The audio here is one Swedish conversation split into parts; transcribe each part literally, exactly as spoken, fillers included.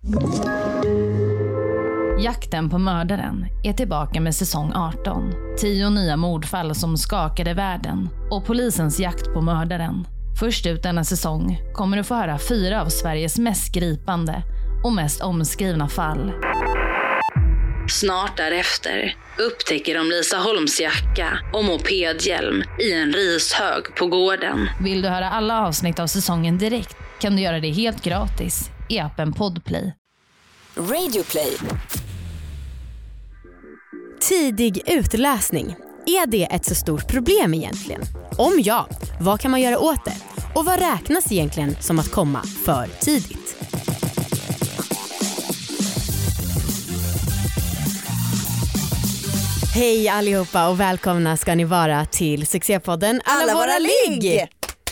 Jakten på mördaren är tillbaka med säsong arton. Tio nya mordfall som skakade världen och polisens jakt på mördaren. Först ut denna säsong kommer du få höra fyra av Sveriges mest gripande och mest omskrivna fall. Snart därefter upptäcker de Lisa Holms jacka och mopedhjälm i en rishög på gården. Vill du höra alla avsnitt av säsongen direkt kan du göra det helt gratis i appen Podplay. Radioplay. Tidig utläsning. Är det ett så stort problem egentligen? Om ja, vad kan man göra åt det? Och vad räknas egentligen som att komma för tidigt? Hej allihopa och välkomna ska ni vara till succépodden Alla, Alla våra ligg!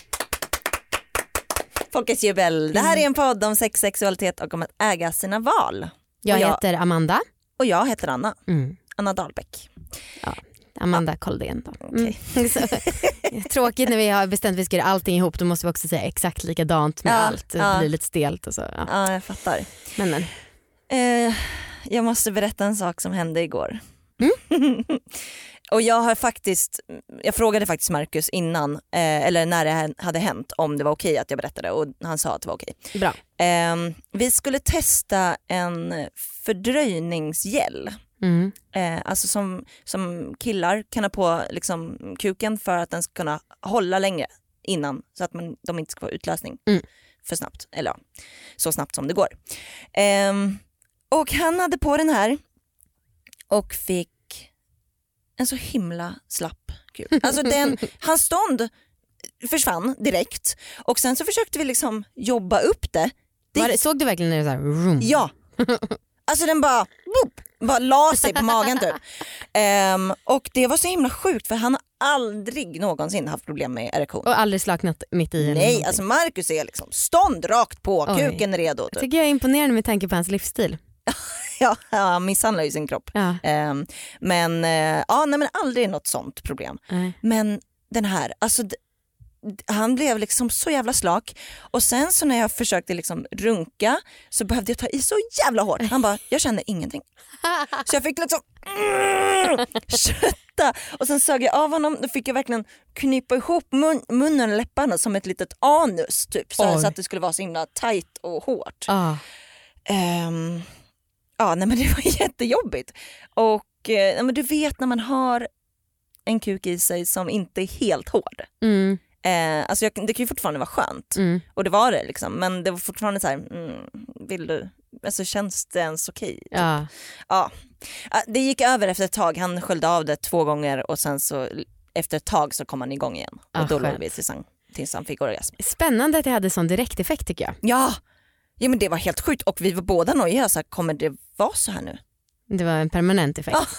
Folkets jubel. Det här är en podd om sex, sexualitet och om att äga sina val. Jag, jag heter Amanda. Och jag heter Anna. Mm. Anna Dahlbäck. Ja, Amanda ja. Koldén då. Mm. Okay. Tråkigt när vi har bestämt att vi ska göra allting ihop. Då måste vi också säga exakt likadant med ja, allt. Det ja. blir lite stelt och så. Ja, ja jag fattar. Men, men. Eh, jag måste berätta en sak som hände igår. Mm? Och jag har faktiskt, jag frågade faktiskt Marcus innan, eh, eller när det hade hänt, om det var okej att jag berättade, och han sa att det var okej. Bra. Eh, vi skulle testa en fördröjningsgel. Mm. Eh, alltså som, som killar kan ha på liksom kuken för att den ska kunna hålla längre innan, så att man, de inte ska få utlösning mm. för snabbt, eller ja, så snabbt som det går. Eh, och han hade på den här och fick en så himla slapp kuk. Alltså den, hans stånd försvann direkt. Och sen så försökte vi liksom jobba upp det. det Var det, såg du verkligen när det så här vroom? Ja. Alltså den bara, boop, bara la sig på magen typ. Um, och det var så himla sjukt, för han har aldrig någonsin haft problem med erektion. Och aldrig slaknat mitt i. Nej, alltså Marcus är liksom stånd rakt på, Oj. kuken är redo. Typ. Jag tycker jag är imponerande med tanke på hans livsstil. Ja, han misshandlar ju sin kropp. Ja. Um, men, uh, ja, nej, men aldrig något sånt problem. Nej. Men den här, alltså d- han blev liksom så jävla slak. Och sen så när jag försökte liksom runka så behövde jag ta i så jävla hårt. Han bara, jag känner ingenting. Så jag fick liksom mm, kötta. Och sen sög jag av honom. Då fick jag verkligen knypa ihop mun, munnen och läpparna som ett litet anus typ. Så, så att det skulle vara så himla tajt och hårt. Ah. Um, ja, nej, men det var jättejobbigt. Och eh, men du vet när man har en kuk i sig som inte är helt hård. Mm. Eh, alltså jag, det kan ju fortfarande vara skönt. Mm. Och det var det liksom. Men det var fortfarande så här, mm, vill du, alltså känns det ens okej? Typ. Ja. Ja. Det gick över efter ett tag. Han sköljde av det två gånger och sen så efter ett tag så kom han igång igen. Och ah, då låg vi tills han, tills han fick orgasm. Spännande att det hade sån direkteffekt tycker jag. Ja. Ja, men det var helt sjukt. Och vi var båda nojiga, så här, kommer det vara så här nu? Det var en permanent effekt. Ah.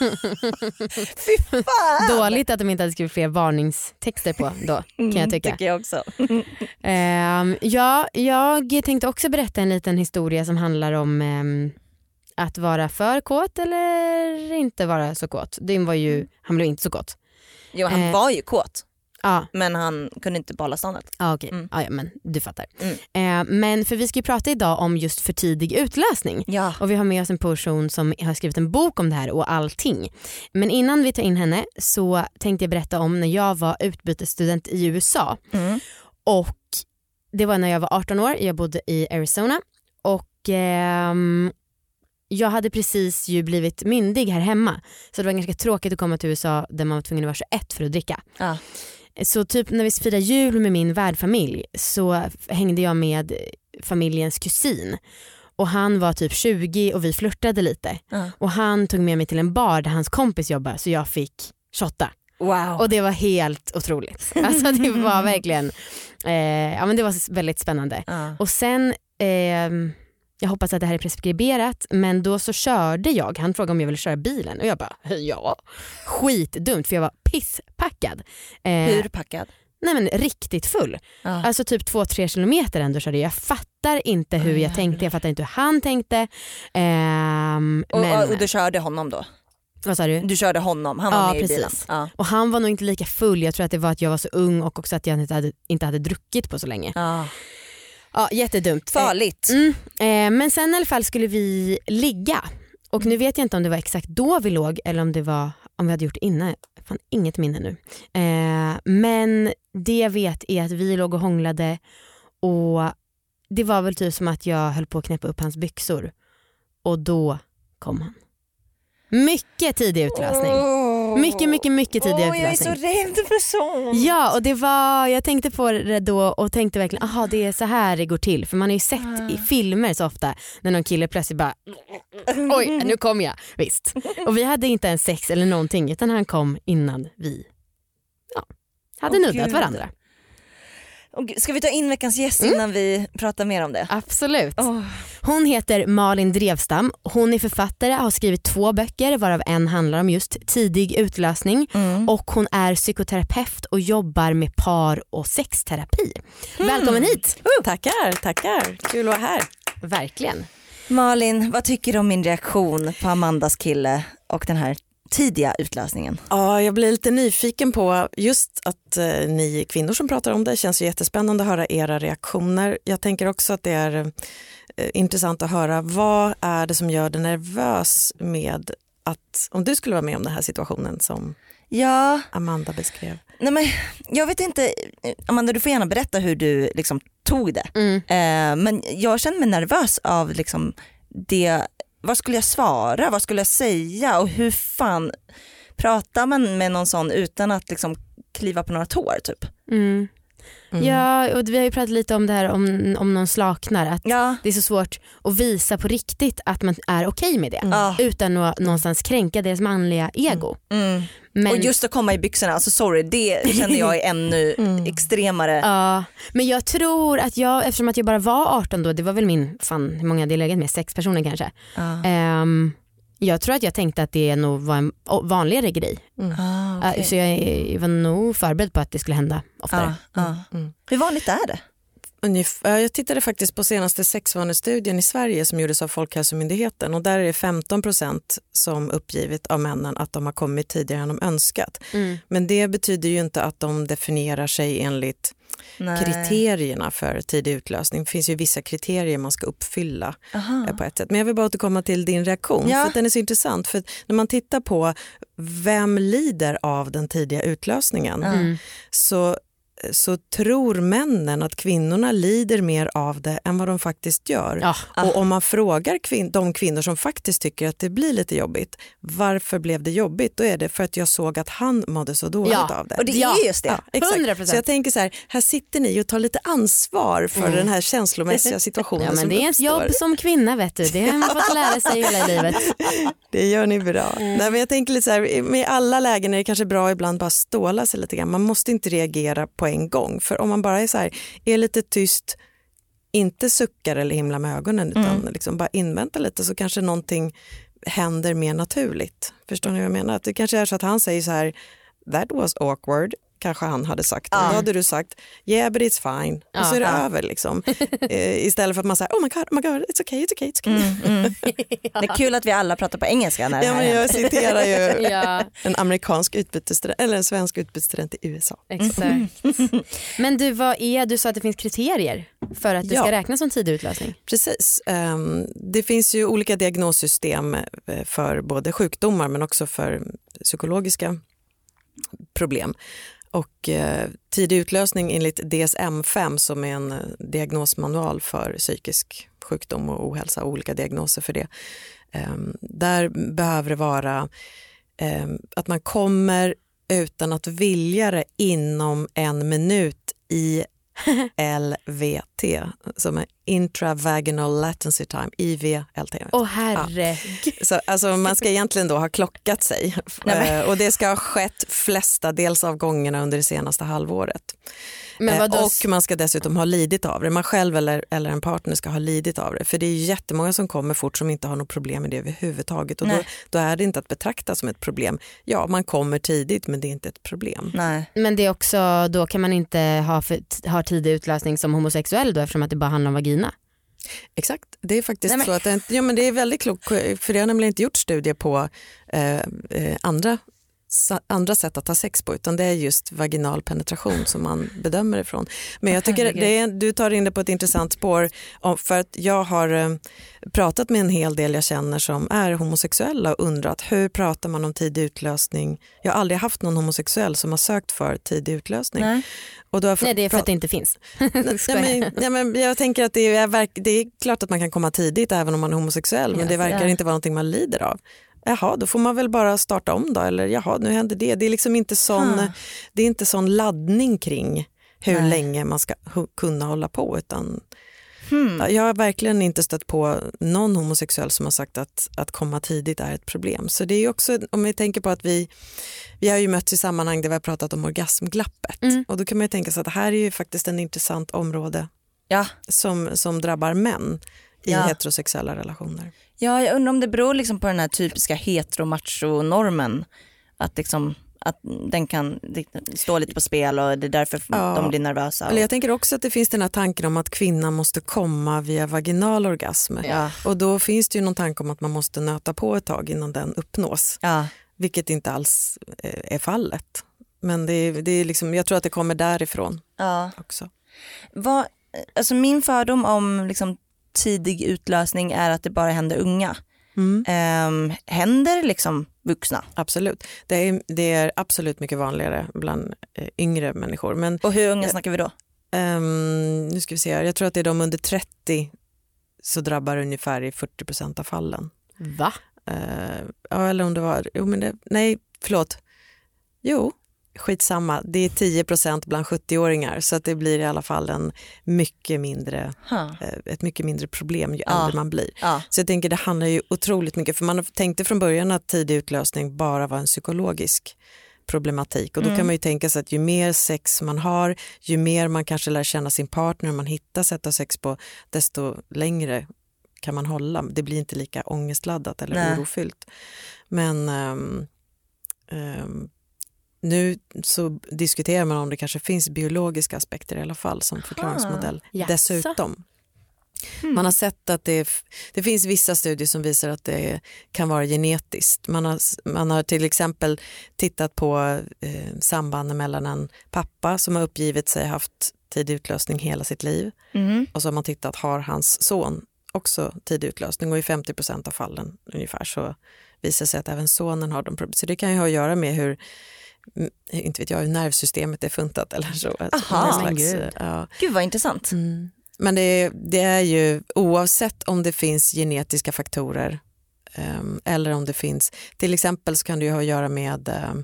Fy fan! Dåligt att de inte hade skrivit fler varningstexter på då, kan jag tycka. Mm, tycker jag också. um, ja, jag tänkte också berätta en liten historia som handlar om um, att vara för kåt eller inte vara så kåt. Det var ju, han blev inte så kåt. Jo, han eh, var ju kåt. Ja. Men han kunde inte behålla ståndet. Ah, okej. Okay. Mm. Ah, ja, men du fattar. Mm. Eh, men för vi ska ju prata idag om just för tidig utlösning. Ja. Och vi har med oss en person som har skrivit en bok om det här och allting. Men innan vi tar in henne så tänkte jag berätta om när jag var utbytesstudent i U S A. Mm. Och det var när jag var arton år. Jag bodde i Arizona. Och ehm, jag hade precis ju blivit myndig här hemma. Så det var ganska tråkigt att komma till U S A där man var tvungen att vara tjugoett för att dricka. Ja. Så typ när vi firade jul med min värdfamilj så hängde jag med familjens kusin. Och han var typ tjugo och vi flirtade lite. Ja. Och han tog med mig till en bar där hans kompis jobbade så jag fick shotta. Wow. Och det var helt otroligt. Alltså det var verkligen, eh, ja men det var väldigt spännande. Ja. Och sen, eh, jag hoppas att det här är preskriberat, men då så körde jag, han frågade om jag ville köra bilen och jag bara, ja, skitdumt för jag var pisspackad. Eh, Hur packad? Nej men riktigt full. Ja. Alltså typ två tre kilometer ändå körde jag. Jag fattar inte hur oh, jag tänkte, jag fattar inte hur han tänkte. Ehm, och, men... och du körde honom då? Vad sa du? Du körde honom, han var ja, med precis. i bilen. Ja. Och han var nog inte lika full, jag tror att det var att jag var så ung och också att jag inte hade, inte hade druckit på så länge. Ja. Ja, jättedumt. Farligt. Mm, eh, men sen i alla fall skulle vi ligga. Och nu vet jag inte om det var exakt då vi låg eller om det var om vi hade gjort innan. Fan, inget minne nu. Eh, men det jag vet är att vi låg och hånglade och det var väl typ som att jag höll på att knäppa upp hans byxor. Och då kom han. Mycket tidig utlösning. Mycket, mycket, mycket tidig oh, utlösning. Jag är så rädd för sånt. Ja, och det var, jag tänkte på det då och tänkte verkligen, aha, det är så här det går till. För man har ju sett ah. i filmer så ofta när någon kille plötsligt bara, oj, nu kom jag. Visst. Och vi hade inte ens sex eller någonting, utan han kom innan vi ja, hade oh, nuddat Gud. varandra. Ska vi ta in veckans gäst innan mm. vi pratar mer om det? Absolut. Oh. Hon heter Malin Drevstam. Hon är författare, har skrivit två böcker varav en handlar om just tidig utlösning. Mm. Och hon är psykoterapeut och jobbar med par- och sexterapi. Mm. Välkommen hit! Uh, tackar, tackar. Kul att vara här. Verkligen. Malin, vad tycker du om min reaktion på Amandas kille och den här tidiga utlösningen? Ja, jag blir lite nyfiken på just att eh, ni kvinnor som pratar om det, känns ju jättespännande att höra era reaktioner. Jag tänker också att det är eh, intressant att höra vad är det som gör dig nervös med att, om du skulle vara med om den här situationen som ja. Amanda beskrev. Nej, men jag vet inte, Amanda, du får gärna berätta hur du liksom tog det. Mm. Eh, men jag känner mig nervös av liksom det. Vad skulle jag svara? Vad skulle jag säga? Och hur fan pratar man med någon sån utan att liksom kliva på några tår typ? Mm. Mm. Ja, och vi har ju pratat lite om det här om, om någon slaknar. Att ja. det är så svårt att visa på riktigt att man är okej med det. Mm. Utan att någonstans kränka deras manliga ego. Mm. Men... Och just att komma i byxorna, alltså sorry, det känner jag är ännu mm. extremare. Ja, men jag tror att jag, eftersom att jag bara var arton då, det var väl min, fan hur många hade jag legat med, sex personer kanske. Ja. Um, jag tror att jag tänkte att det nog var en vanligare grej. Mm. Ah, okay. uh, så jag, jag var nog förberedd på att det skulle hända oftare. Ah, ah. Mm. Hur vanligt är det? Ungefär, jag tittade faktiskt på senaste sexvanestudien i Sverige som gjordes av Folkhälsomyndigheten och där är det femton procent som uppgivit av männen att de har kommit tidigare än de önskat. Mm. Men det betyder ju inte att de definierar sig enligt Nej. kriterierna för tidig utlösning. Det finns ju vissa kriterier man ska uppfylla Aha. på ett sätt. Men jag vill bara återkomma till din reaktion ja. för att den är så intressant. För när man tittar på vem lider av den tidiga utlösningen mm. så så tror männen att kvinnorna lider mer av det än vad de faktiskt gör. Ja. Och om man frågar kvin- de kvinnor som faktiskt tycker att det blir lite jobbigt, varför blev det jobbigt? Då är det för att jag såg att han mådde så dåligt ja. av det. Och det är just det. Ja, exakt. hundra procent. Så jag tänker så här, här sitter ni och tar lite ansvar för mm. den här känslomässiga situationen ja, men som det är ett jobb som kvinna, vet du. Det har man fått lära sig hela livet. Det gör ni bra. Mm. Nej, men jag tänker lite så här, med alla lägen är det kanske bra ibland bara ståla sig lite grann. Man måste inte reagera på en gång. För om man bara är så här, är lite tyst, inte suckar eller himla med ögonen utan mm. liksom bara invänta lite så kanske någonting händer mer naturligt. Förstår ni vad jag menar? Att det kanske är så att han säger så här, that was awkward. Kanske han hade sagt. Ja. Då hade du sagt, yeah but it's fine. Ja, och så är det ja. över liksom. eh, istället för att man säger, oh my god, oh my god, it's okay, it's okay, it's okay. Mm, mm. ja. Det är kul att vi alla pratar på engelska när det ja, här men jag händer. citerar ju ja. en amerikansk utbytesstudent eller en svensk utbytesstudent i U S A. Exakt. Mm. Men du, vad är, du sa att det finns kriterier för att det ja. ska räknas som tidig utlösning. Precis. Um, det finns ju olika diagnossystem för både sjukdomar men också för psykologiska problem. Och eh, tidig utlösning enligt D S M fem som är en eh, diagnosmanual för psykisk sjukdom och ohälsa och olika diagnoser för det. Eh, där behöver det vara eh, att man kommer utan att vilja det inom en minut i L V T som är intravaginal latency time, I V L T. Åh oh, herre. Ja. Så, alltså, man ska egentligen då ha klockat sig Nej, och det ska ha skett flesta dels av gångerna under det senaste halvåret. Men och man ska dessutom ha lidit av det. Man själv eller, eller en partner ska ha lidit av det. För det är ju jättemånga som kommer fort som inte har något problem med det överhuvudtaget. Och då, då är det inte att betrakta som ett problem. Ja, man kommer tidigt men det är inte ett problem. Nej. Men det är också, då kan man inte ha, för, ha tidig utlösning som homosexuell då eftersom att det bara handlar om vagina. Exakt, det är faktiskt Nej, men... så att ja, men det är väldigt klokt för det har nämligen inte gjort studier på eh, eh, andra andra sätt att ha sex på, utan det är just vaginal penetration som man bedömer ifrån. Men jag tycker det är, du tar in det på ett intressant spår, för att jag har eh, pratat med en hel del jag känner som är homosexuella och undrat hur pratar man om tidig utlösning. Jag har aldrig haft någon homosexuell som har sökt för tidig utlösning. Nej, och då har Nej det är för att det inte finns. nej, men, nej, men jag tänker att det är, verk, det är klart att man kan komma tidigt även om man är homosexuell, men Yes, det verkar yeah. inte vara någonting man lider av. Jaha, då får man väl bara starta om då, eller jaha, nu händer det. Det är liksom inte sån, Hmm. det är inte sån laddning kring hur Nej. länge man ska hu- kunna hålla på, utan Hmm. jag har verkligen inte stött på någon homosexuell som har sagt att, att komma tidigt är ett problem. Så det är ju också, om vi tänker på att vi, vi har ju mötts i sammanhang där vi har pratat om orgasmglappet. Mm. Och då kan man ju tänka sig att det här är ju faktiskt en intressant område Ja. som, som drabbar män i Ja. heterosexuella relationer. Ja, jag undrar om det beror liksom på den här typiska hetero-macho-normen. Att, liksom, att den kan stå lite på spel och det är därför Ja. de blir nervösa. Och... Eller jag tänker också att det finns den här tanken om att kvinnan måste komma via vaginal orgasm. Ja. Och då finns det ju någon tanke om att man måste nöta på ett tag innan den uppnås. Ja. Vilket inte alls är fallet. Men det är, det är liksom, jag tror att det kommer därifrån Ja. också. Vad, alltså min fördom om liksom tidig utlösning är att det bara händer unga. Mm. Ehm, händer liksom vuxna? Absolut. Det är, det är absolut mycket vanligare bland eh, yngre människor. Men Och hur unga snackar vi då? ehm, nu ska vi se här. Jag tror att det är de under trettio så drabbar ungefär i fyrtio procent av fallen. Va? Eh, ja, eller om det var... Jo, men det, nej, förlåt. Jo, skitsamma. Det är tio procent bland sjuttio-åringar, så att det blir i alla fall en mycket mindre, Huh. eh, ett mycket mindre problem ju Ja. äldre man blir. Ja. Så jag tänker det handlar ju otroligt mycket, för man tänkte från början att tidig utlösning bara var en psykologisk problematik, och då Mm. kan man ju tänka sig att ju mer sex man har, ju mer man kanske lär känna sin partner, man hittar sätt att sex på, desto längre kan man hålla. Det blir inte lika ångestladdat eller Nej. orofyllt. Men um, um, nu så diskuterar man om det kanske finns biologiska aspekter i alla fall som förklaringsmodell. Jaså? Dessutom. Mm. Man har sett att det, det finns vissa studier som visar att det kan vara genetiskt. Man har, man har till exempel tittat på eh, sambanden mellan en pappa som har uppgivit sig haft tidig utlösning hela sitt liv, Mm. och så har man tittat, har hans son också tidig utlösning, och i femtio procent av fallen ungefär så visar sig att även sonen har de problem. Så det kan ju ha att göra med hur, inte vet jag, hur nervsystemet är funtat eller så. Aha, Någon men slags, gud. ja. Gud vad intressant. Mm. Men det, det är ju oavsett om det finns genetiska faktorer um, eller om det finns, till exempel så kan det ju ha att göra med um,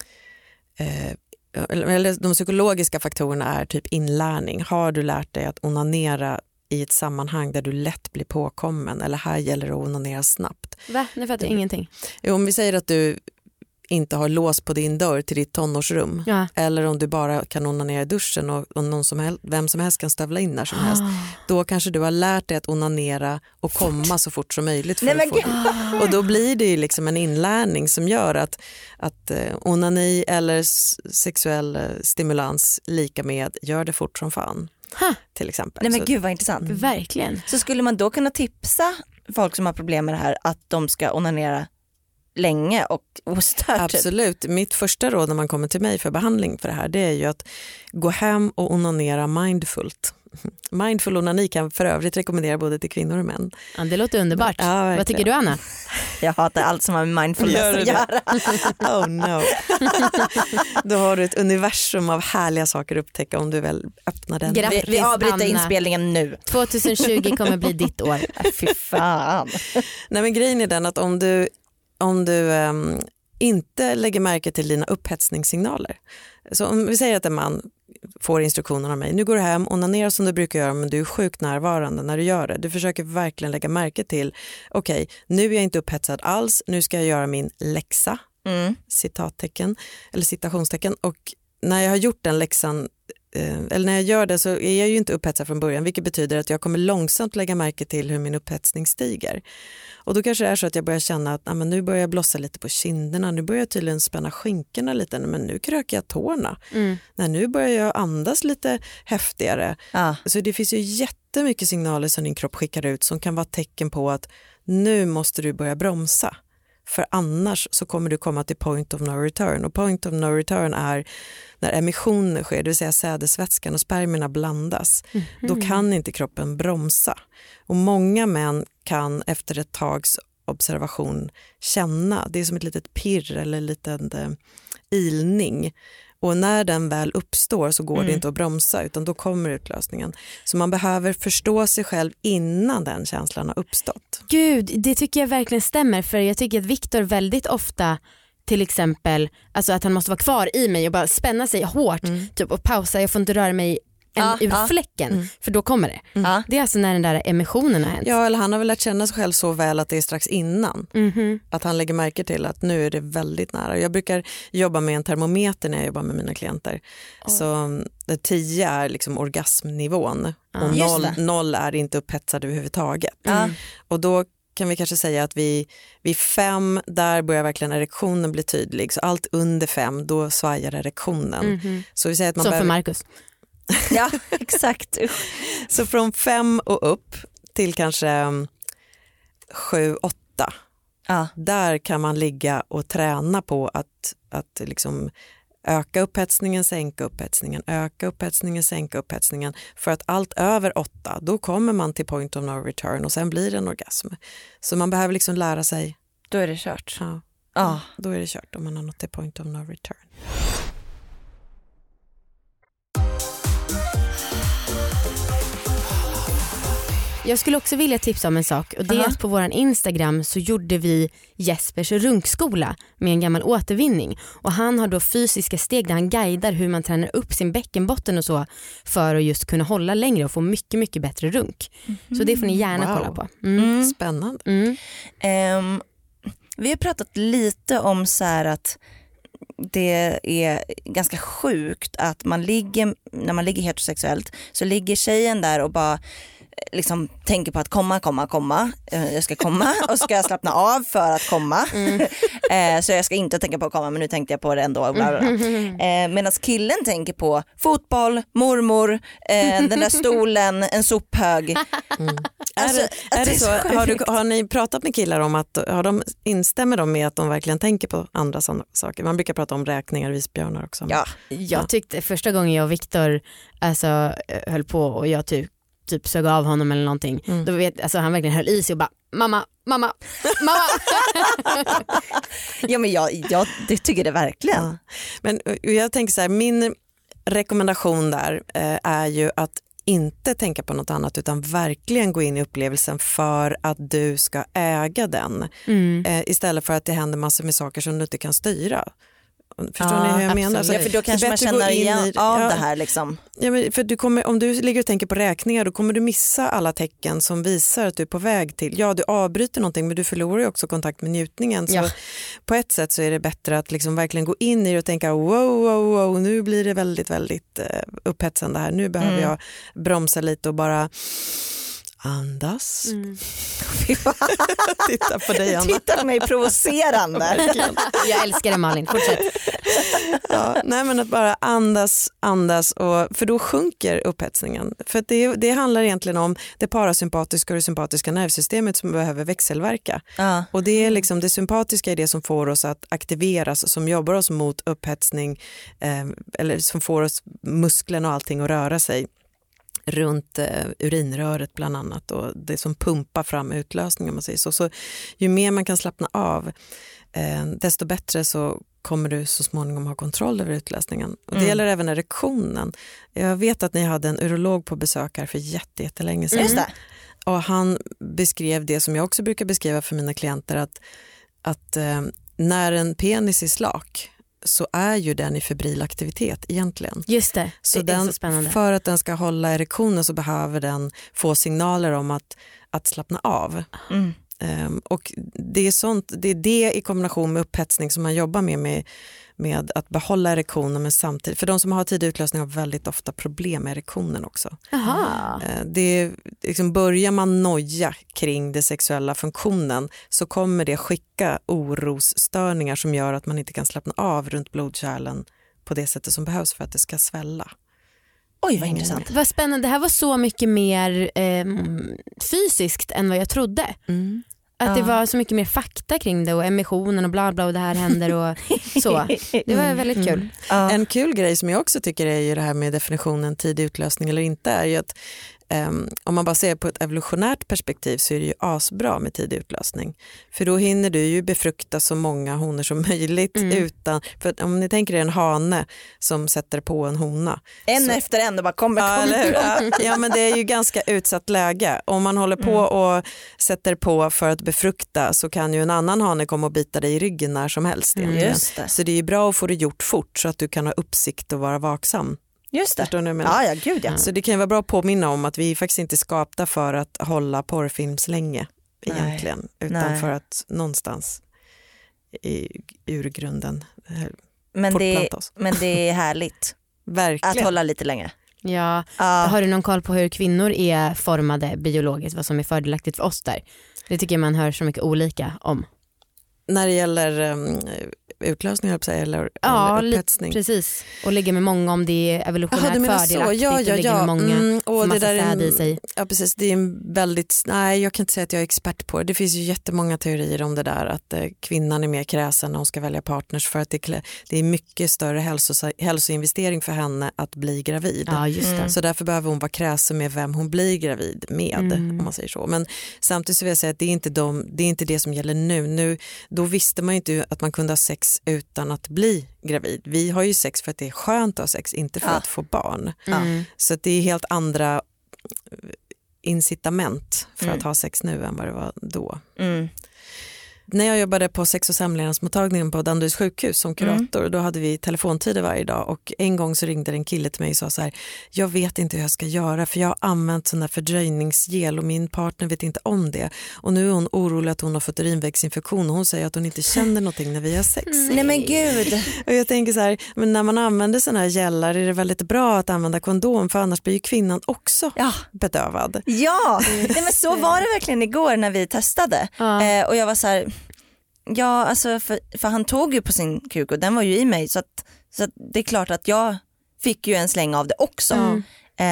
eh, eller de psykologiska faktorerna är typ inlärning. Har du lärt dig att onanera i ett sammanhang där du lätt blir påkommen, eller här gäller det att onanera snabbt? Va? Nu fattar jag ingenting. Jo, om vi säger att du inte har lås på din dörr till ditt tonårsrum, Ja. eller om du bara kan onanera i duschen och, och någon som helst, vem som helst kan stövla in när som helst, då kanske du har lärt dig att onanera och komma så fort som möjligt. För Nej, men att få, och då blir det ju liksom en inlärning som gör att, att eh, onani eller s- sexuell eh, stimulans lika med gör det fort som fan. Ha. Till exempel. Nej men Så- gud vad intressant. Verkligen. Så skulle man då kunna tipsa folk som har problem med det här att de ska onanera länge och ostört? Absolut. Mitt första råd när man kommer till mig för behandling för det här, det är ju att gå hem och onanera mindfullt. Mindful onani kan för övrigt rekommendera både till kvinnor och män. Ja, det låter underbart. Ja, verkligen. Vad tycker du, Anna? Jag hatar allt som har med mindfulness Gör du att det? göra. Oh no. Då har du ett universum av härliga saker att upptäcka om du väl öppnar den. Gra- Vi, vi avbryter Anna. inspelningen nu. tjugo kommer bli ditt år. Äh, Fy fan. Nej, men grejen är den att om du, om du um, inte lägger märke till dina upphetsningssignaler. Så om vi säger att en man får instruktioner av mig, nu går du hem, onanera som du brukar göra, men du är sjukt närvarande när du gör det. Du försöker verkligen lägga märke till, okej, okay, nu är jag inte upphetsad alls, nu ska jag göra min läxa, Mm. citattecken eller citationstecken, och när jag har gjort den läxan, eh, eller när jag gör det, så är jag ju inte upphetsad från början, vilket betyder att jag kommer långsamt lägga märke till hur min upphetsning stiger. Och då kanske det är så att jag börjar känna att ah, men nu börjar jag blossa lite på kinderna, nu börjar jag tydligen spänna skinkorna lite, men nu kröker jag tårna. Mm. Nej, nu börjar jag andas lite häftigare. Ja. Så det finns ju jättemycket signaler som din kropp skickar ut som kan vara tecken på att nu måste du börja bromsa. för annars så kommer du komma till point of no return. Och point of no return är när emissioner sker, det vill säga sädesvätskan och spermierna blandas. Mm. Då kan inte kroppen bromsa. Och många män kan efter ett tags observation känna, det är som ett litet pirr eller en liten eh, ilning. Och när den väl uppstår så går mm. det inte att bromsa utan då kommer utlösningen. Så man behöver förstå sig själv innan den känslan har uppstått. Gud, det tycker jag verkligen stämmer, för jag tycker att Viktor väldigt ofta till exempel, alltså att han måste vara kvar i mig och bara spänna sig hårt mm. typ, och pausa, jag får inte röra mig en, ja, ur ja. fläcken mm. för då kommer det. Mm. Det är alltså när den där emissionen har hänt. Ja, eller han har väl lärt känna sig själv så väl att det är strax innan. Mm-hmm. Att han lägger märke till att nu är det väldigt nära. Jag brukar jobba med en termometer när jag jobbar med mina klienter. Oh. Så tio är liksom orgasmnivån ah. och noll, noll är inte upphetsad överhuvudtaget. Mm. Och då kan vi kanske säga att vi, vid fem, där börjar verkligen erektionen bli tydlig. Så allt under fem, då svajar erektionen. Mm-hmm. Så vi säger att man så behöver... för Marcus. Ja, exakt. Så från fem och upp till kanske sju, åtta. Ja. Där kan man ligga och träna på att, att liksom öka upphetsningen, sänka upphetsningen, öka upphetsningen, sänka upphetsningen. För att allt över åtta, då kommer man till point of no return och sen blir det en orgasm. Så man behöver liksom lära sig. Då är det kört. Ja, ja. Då är det kört om man har nått till point of no return. Jag skulle också vilja tipsa om en sak, och det är att på våran Instagram så gjorde vi Jespers runkskola med en gammal återvinning, och han har då fysiska steg där han guidar hur man tränar upp sin bäckenbotten och så för att just kunna hålla längre och få mycket mycket bättre runk. Mm. Så det får ni gärna wow. kolla på. Mm. Mm. Spännande. Mm. Um, vi har pratat lite om så här att det är ganska sjukt att man ligger, när man ligger heterosexuellt så ligger tjejen där och bara liksom tänker på att komma, komma, komma. Jag ska komma och ska jag slappna av för att komma. Mm. eh, så jag ska inte tänka på att komma, men nu tänkte jag på det ändå. Bla bla bla. Eh, Medan killen tänker på fotboll, mormor, eh, den där stolen, en sophög. Mm. Alltså, är det, är det så? Har, du, har ni pratat med killar om att har de, instämmer de med att de verkligen tänker på andra sådana saker? Man brukar prata om räkningar och isbjörnar också. Ja. Jag tyckte första gången jag och Viktor alltså, höll på och jag typ typ sög av honom eller någonting. Mm. Då vet, alltså, han verkligen höll i sig och bara mamma, mamma, mamma. Ja, men jag, jag det tycker det verkligen. Ja. Men jag tänker så här, min rekommendation där eh, är ju att inte tänka på något annat utan verkligen gå in i upplevelsen för att du ska äga den. Mm. Eh, istället för att det händer massor med saker som du inte kan styra. Förstår ja, ni hur jag absolut. menar? Så ja, för då kanske man känner igen i, av ja, det här liksom. Ja, men för du kommer, om du ligger och tänker på räkningar då kommer du missa alla tecken som visar att du är på väg till. Ja, du avbryter någonting men du förlorar ju också kontakt med njutningen. Så ja. På ett sätt så är det bättre att liksom verkligen gå in i det och tänka wow, wow, wow, nu blir det väldigt, väldigt uh, upphetsande här. Nu behöver mm. jag bromsa lite och bara andas. Mm. Titta på dig, Anna. Titta på mig provocerande. Jag älskar det, Malin. Fortsätt. Ja, nej, men att bara andas, andas och, för då sjunker upphetsningen. För det, det handlar egentligen om det parasympatiska och det sympatiska nervsystemet som behöver växelverka. Uh. Och det är liksom det sympatiska är det som får oss att aktiveras, som jobbar oss mot upphetsning eh, eller som får oss musklerna och allting att röra sig runt eh, urinröret bland annat och det som pumpar fram utlösning om man säger så. Så ju mer man kan slappna av eh, desto bättre så kommer du så småningom ha kontroll över utlösningen. Och det mm. gäller även erektionen. Jag vet att ni hade en urolog på besök här för jätte, jättelänge sedan. Just det. Och han beskrev det som jag också brukar beskriva för mina klienter att, att eh, när en penis är slak så är ju den i febril aktivitet egentligen. Just det, så det den, är så spännande. För att den ska hålla erektionen så behöver den få signaler om att, att slappna av. Mm. Um, och det är, sånt, det är det i kombination med upphetsning som man jobbar med, med med att behålla erektionen men samtidigt, för de som har tidig utlösning har väldigt ofta problem med erektionen också. Aha. Det är, liksom, börjar man noja kring den sexuella funktionen så kommer det skicka orosstörningar som gör att man inte kan slappna av runt blodkärlen på det sättet som behövs för att det ska svälla. Oj, vad intressant. Vad spännande. Det här var så mycket mer eh, fysiskt än vad jag trodde. Mm. Att Ja. det var så mycket mer fakta kring det och emissionen och bla bla och det här händer och så. Det var väldigt kul. Mm. Ja. En kul grej som jag också tycker är ju det här med definitionen tidig utlösning eller inte är ju att um, om man bara ser på ett evolutionärt perspektiv så är det ju asbra med tidig utlösning. För då hinner du ju befrukta så många honor som möjligt Mm. utan, för att om ni tänker er en hane som sätter på en hona. En så, efter en och bara kommer, ja, kommer, eller hur? kommer. Ja, ja men det är ju ganska utsatt läge. Om man håller på och sätter på för att befrukta så kan ju en annan hane komma och bita dig i ryggen när som helst. Mm. egentligen. Just det. Så det är ju bra att få det gjort fort så att du kan ha uppsikt och vara vaksam. Just det. Förstår ni vad jag menar? Ja, ja, gud ja. Så det kan ju vara bra att påminna om att vi faktiskt inte är skapta för att hålla porrfilms länge Nej. egentligen. Utan Nej. för att någonstans i urgrunden eh, Men det, fortplanta oss. men det är härligt Verkligen. att hålla lite längre. Ja. Ja. Har du någon koll på hur kvinnor är formade biologiskt, vad som är fördelaktigt för oss där? Det tycker jag man hör så mycket olika om. När det gäller um, utlösning eller, Ja, eller li- upphetsning. precis. Och ligga med många om det är Jaha, evolutionärt du menar så. fördelaktigt Ja, och ja, ligga ja. med många Mm, och får det massa där är säd i en- sig. Ja precis, det är en väldigt, nej jag kan inte säga att jag är expert på det. Det finns ju jättemånga teorier om det där att eh, kvinnan är mer kräsen när hon ska välja partners för att det, klä- det är mycket större hälso, hälsoinvestering för henne att bli gravid. Ja, just det. Mm. Så därför behöver hon vara kräsen med vem hon blir gravid med Mm. om man säger så. Men samtidigt så vill jag säga att det är inte, de, det, är inte det som gäller nu. nu. Då visste man ju inte att man kunde ha sex utan att bli gravid. Vi har ju sex för att det är skönt att ha sex, inte för Ja. att få barn. Mm. Så att det är helt andra incitament för Mm. att ha sex nu än vad det var då. Mm. När jag jobbade på sex- och samlevnadsmottagningen på Danderyds sjukhus som kurator, Mm. då hade vi telefontider varje dag och en gång så ringde en kille till mig och sa så här: jag vet inte hur jag ska göra för jag har använt sån där fördröjningsgel och min partner vet inte om det. Och nu är hon orolig att hon har fått urinvägsinfektion och hon säger att hon inte känner någonting när vi har sex. Nej men gud. Och jag tänker så här, men när man använder såna här gällar är det väldigt bra att använda kondom för annars blir ju kvinnan också Ja. bedövad. Ja, nej, men så var det verkligen igår när vi testade. Ja. Eh, och jag var så här, ja alltså för, för han tog ju på sin kuk och den var ju i mig så att, så att det är klart att jag fick ju en släng av det också. Mm.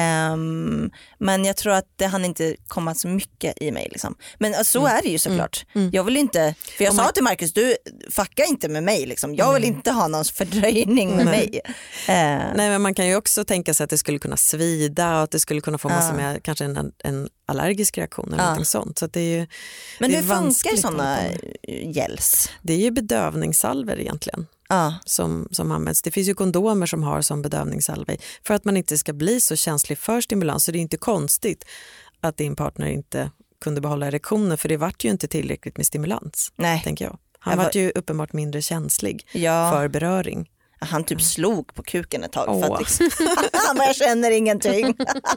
Ehm, men jag tror att det hann inte komma så mycket i mig liksom. Men alltså, så är det ju såklart. Mm. Jag vill inte, för jag Om sa man- till Marcus, du fucka inte med mig liksom. Jag vill inte ha någon fördröjning med mig. Eh, Nej, men man kan ju också tänka sig att det skulle kunna svida och att det skulle kunna få massa Ja. med kanske en, en allergisk reaktion eller Ja. någonting sånt. Så att det är ju, men det hur är funkar vanskligt att sådana hålla på gels? det är ju bedövningssalver egentligen Ja. som, som används. Det finns ju kondomer som har som bedövningssalver för att man inte ska bli så känslig för stimulans. Så det är inte konstigt att din partner inte kunde behålla erektionen för det vart ju inte tillräckligt med stimulans, Nej. tänker jag. Han Jag var- vart ju uppenbart mindre känslig Ja. för beröring. Han typ slog på kuken ett tag för Åh. att liksom, han bara, jag känner ingenting.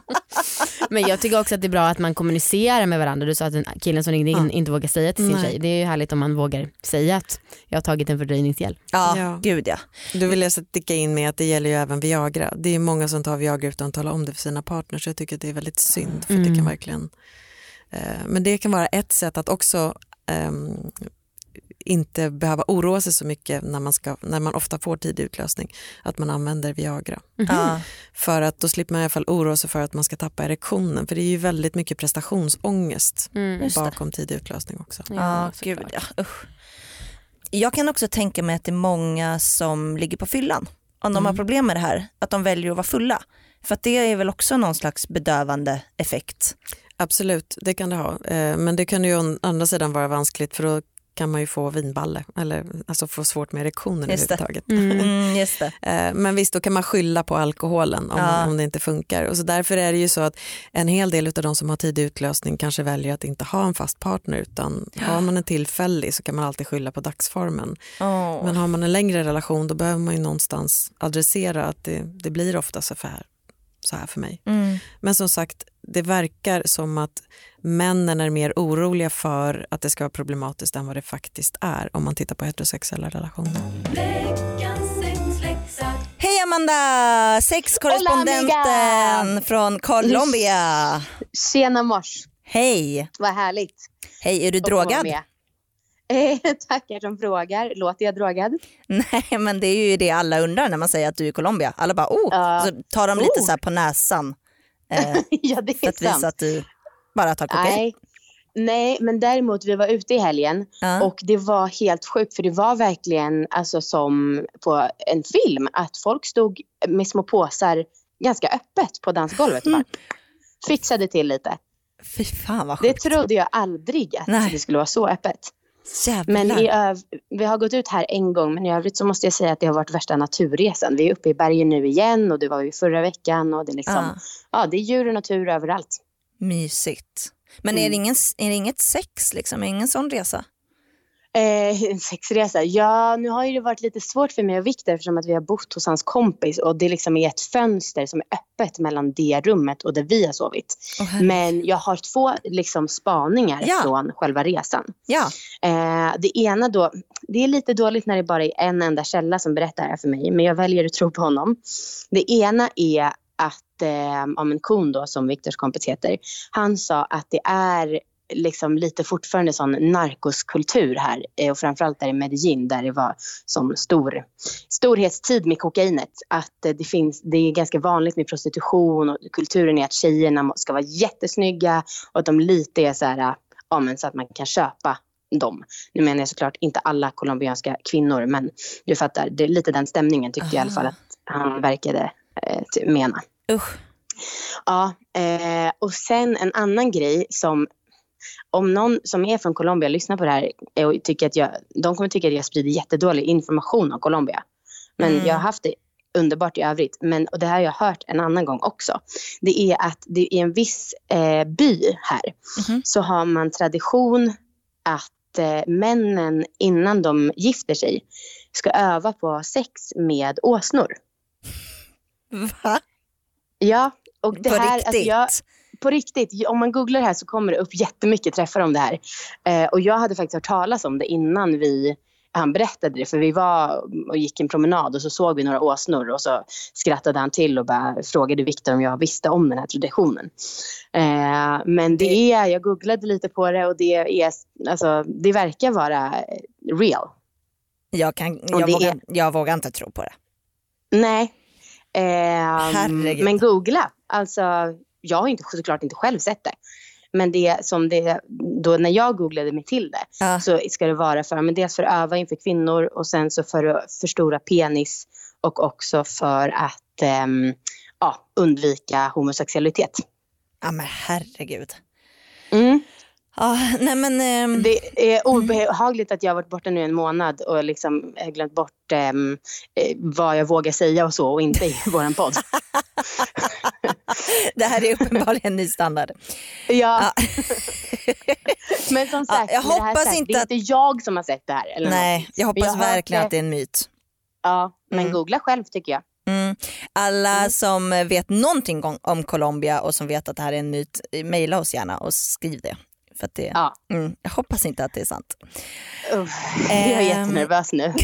Men jag tycker också att det är bra att man kommunicerar med varandra. Du sa att den killen som ringde in Ja. inte vågar säga till sin Nej. tjej. Det är ju härligt om man vågar säga att jag har tagit en fördröjningsgel. Ja, Ja. gud ja. Då vill jag sticka in med att det gäller ju även Viagra. Det är många som tar Viagra utan att tala om det för sina partners. Jag tycker att det är väldigt synd för Mm. det kan verkligen eh, men det kan vara ett sätt att också ehm, inte behöva oroa sig så mycket när man, ska, när man ofta får tidig utlösning att man använder Viagra. Ja. För att då slipper man i alla fall oroa sig för att man ska tappa erektionen för det är ju väldigt mycket prestationsångest Mm. Just det. bakom tidig utlösning också. Ja, gud ja. Usch. Jag kan också tänka mig att det är många som ligger på fyllan. Om de Mm. har problem med det här, att de väljer att vara fulla. För att det är väl också någon slags bedövande effekt. Absolut, det kan det ha. Eh, Men det kan ju å andra sidan vara vanskligt för då kan man ju få vinballe eller alltså få svårt med erektionen Just det. överhuvudtaget. Mm. Mm, just det. Eh, Men visst, då kan man skylla på alkoholen om, Ja. om det inte funkar. Och så därför är det ju så att en hel del av de som har tidig utlösning kanske väljer att inte ha en fast partner utan har man en tillfällig så kan man alltid skylla på dagsformen. Oh. Men har man en längre relation då behöver man ju någonstans adressera att det, det blir ofta så här, så här för mig. Mm. Men som sagt, det verkar som att männen är mer oroliga för att det ska vara problematiskt än vad det faktiskt är om man tittar på heterosexuella relationer. Hej Amanda, sexkorrespondenten från Colombia. Tjena mors, Hej. vad härligt. Hej, är du att få vara drogad? med. Eh, tackar som frågar. Låter jag drogad? Nej, men det är ju det alla undrar när man säger att du är i Colombia. Alla bara, oh, Ja. så tar de lite Oh. så här på näsan eh, Ja, det för är att visa sant. att du bara tar kokain. Nej, nej, men däremot vi var ute i helgen Ja. och det var helt sjukt för det var verkligen alltså, som på en film att folk stod med små påsar ganska öppet på dansgolvet. Bara. Fixade till lite. Fy fan vad Det sjukt. trodde jag aldrig att Nej. det skulle vara så öppet. Jävlar. Men i öv- vi har gått ut här en gång, men i övrigt så måste jag säga att det har varit värsta naturresan. Vi är uppe i bergen nu igen och det var vi förra veckan och det är liksom, Ja. ja, det är djur och natur överallt. Mysigt. Men är, det ingen, är det inget sex liksom? Är det ingen sån resa? Eh, en sexresa. Ja, nu har ju det varit lite svårt för mig och Victor eftersom att vi har bott hos hans kompis och det liksom är ett fönster som är öppet mellan det rummet och där vi har sovit. Åh, herregud. Men jag har två liksom spaningar Ja. från själva resan. Ja. Eh, det ena då, det är lite dåligt när det bara är en enda källa som berättar det här för mig, men jag väljer att tro på honom. Det ena är att eh, om en kon då, som Victors kompis heter, han sa att det är liksom lite fortfarande sån narkoskultur här eh, och framförallt där i Medellin där det var som stor storhetstid med kokainet, att eh, det finns, det är ganska vanligt med prostitution och kulturen är att tjejerna må- ska vara jättesnygga och att de lite är så här, eh, ja, men så att man kan köpa dem. Nu menar jag såklart inte alla colombianska kvinnor, men du fattar, det är lite den stämningen tyckte jag i alla fall att han verkade eh, ty- mena. Usch. Ja, eh, och sen en annan grej som om någon som är från Colombia lyssnar på det här och tycker att jag, de kommer tycka att jag sprider jättedålig information om Colombia. Men Mm. jag har haft det underbart i övrigt. Men, och det här har jag hört en annan gång också. Det är att det är en viss eh, by här. Mhm. Så har man tradition att eh, männen innan de gifter sig ska öva på sex med åsnor. Va? Ja, och det På här, riktigt? alltså jag, på riktigt, om man googlar det här så kommer det upp jättemycket träffar om det här. Eh, och jag hade faktiskt hört talas om det innan vi, han berättade det. För vi var och gick en promenad och så såg vi några åsnor och så skrattade han till och bara frågade Victor om jag visste om den här traditionen. Eh, men det är, jag googlade lite på det och det är, alltså det verkar vara real. Jag, kan, Och jag, det vågar, är- jag vågar inte tro på det. Nej. Eh, Herregud. men googla. Alltså, jag har inte, såklart inte själv sett det. Men det som det, då när jag googlade mig till det Ja. så ska det vara för, men dels för att öva inför kvinnor och sen så för att förstora penis och också för att ehm, ja, undvika homosexualitet. Ja men herregud. Mm. Ja, nej men... ehm, Det är obehagligt att jag har varit borta nu en månad och liksom har glömt bort ehm, eh, vad jag vågar säga och så och inte i våran podd. det här är uppenbarligen en ny standard. Ja. Men som Ja, sagt, jag med det här hoppas sagt, inte det är att- inte jag som har sett det här. Eller Nej, något. jag hoppas Men jag har verkligen hört att det är en myt. Ja, men Mm. googla själv tycker jag. Mm. Alla som vet någonting om, om Colombia och som vet att det här är en myt, mejla oss gärna och skriv det. För att det Ja. mm, jag hoppas inte att det är sant. Uff, jag är Ehm. jättenervös nu.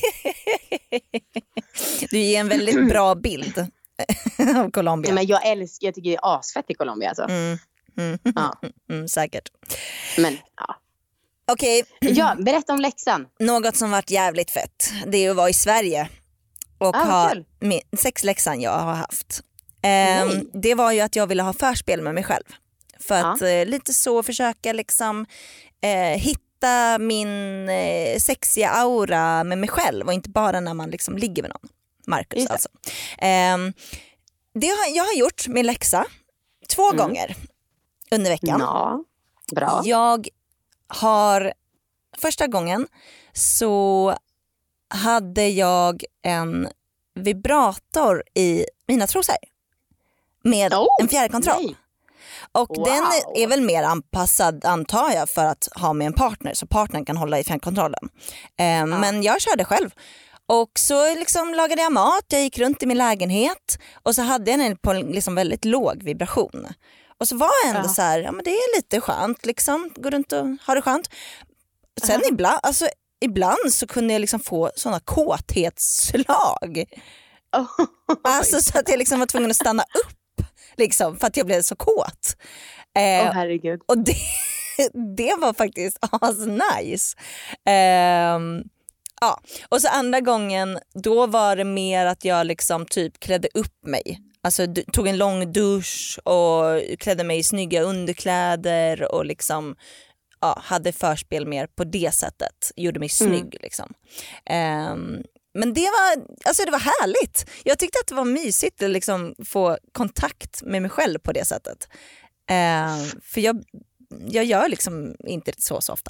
Du ger en väldigt bra bild av Colombia. Men jag älskar, jag tycker det är asfett i Colombia. Alltså. Mm. Mm. Ja. Mm, säkert. Men ja. Okej, ja, berätta om läxan. något som varit jävligt fett, det är att vara i Sverige och Ah, ha kul. med, sexläxan jag har haft. Ehm, Nej. det var ju att jag ville ha förspel med mig själv. För att Ja. eh, lite så försöka liksom eh, hitta min eh, sexiga aura med mig själv och inte bara när man liksom ligger med någon. Marcus Just det. alltså. Ehm, det har, jag har gjort min läxa två Mm. gånger under veckan. Ja, bra. Jag har, första gången så hade jag en vibrator i mina trosor med Oh, en fjärrkontroll. nej. Och Wow. den är väl mer anpassad antar jag för att ha med en partner så partnern kan hålla i fjärrkontrollen. Eh, Men jag körde själv. Och så liksom lagade jag mat, jag gick runt i min lägenhet och så hade jag den på en liksom väldigt låg vibration. Och så var jag ändå Ja. så här, ja men det är lite skönt liksom, gå runt och ha det skönt. Sen ibland, alltså, ibland så kunde jag liksom få sådana kåthetsslag. Alltså så att jag liksom var tvungen att stanna upp liksom, för att jag blev så kåt. Åh Eh, herregud. och det, det var faktiskt as-nice. Ehm, ja. Och så andra gången, då var det mer att jag liksom typ klädde upp mig. Alltså d- tog en lång dusch och klädde mig i snygga underkläder och liksom ja, hade förspel mer på det sättet. Gjorde mig snygg Mm. liksom. Um, men det var, alltså det var härligt. Jag tyckte att det var mysigt att liksom få kontakt med mig själv på det sättet. Uh, för jag, jag gör liksom inte det så, så ofta.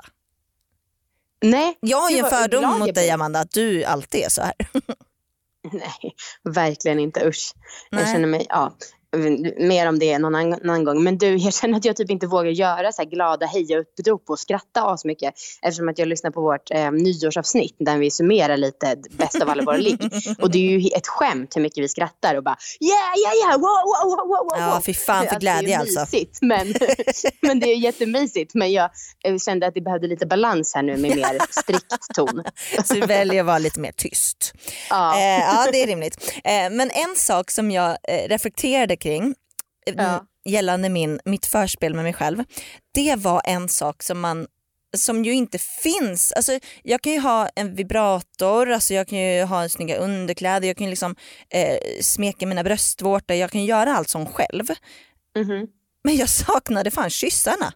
Nej, Jag har ju det en var fördom glad mot jag dig, blev. Amanda, att du alltid är så här. Nej, verkligen inte, usch. Nej. Jag känner mig, ja, mer om det någon annan, någon gång. Men du, jag känner att jag typ inte vågar göra så här glada heja-upprop och skratta asmycket. Eftersom att jag lyssnar på vårt eh, nyårsavsnitt där vi summerar lite bäst av alla våra ligg. Och det är ju ett skämt hur mycket vi skrattar och bara yeah, yeah, yeah, wow, wow, wow, wow. Ja, fy fan för glädje alltså. Det är mysigt, men, men det är jättemysigt. Men jag eh, kände att det behövde lite balans här nu med mer strikt ton. Så du väljer att vara lite mer tyst. Ja. Eh, ja, det är rimligt. Eh, men en sak som jag eh, reflekterade kring eh, Ja. gällande min, mitt förspel med mig själv, det var en sak som man som ju inte finns. Alltså, jag kan ju ha en vibrator, alltså jag kan ju ha en snygga underkläder, jag kan ju liksom eh, smeka mina bröstvårtor, jag kan ju göra allt som själv. Mhm. Men jag saknade fan kyssarna.